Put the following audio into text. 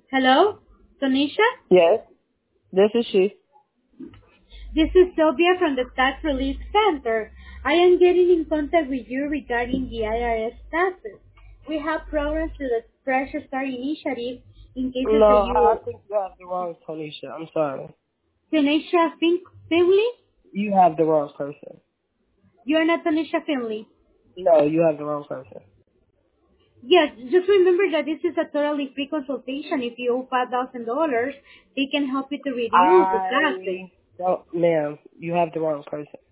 Hello, Tanisha? Yes, this is she. This is Sylvia from the Tax Relief Center. I am getting in contact with you regarding the IRS taxes. We have programs through the Fresh Start Initiative in cases that No, I you... think you have the wrong Tonisha. I'm sorry. Tanisha Finley? You have the wrong person. You are not Tanisha Finley. No, you have the wrong person. Yes, just remember that this is a totally free consultation. If you owe $5,000, they can help you to reduce the taxes. I don't, ma'am, you have the wrong person.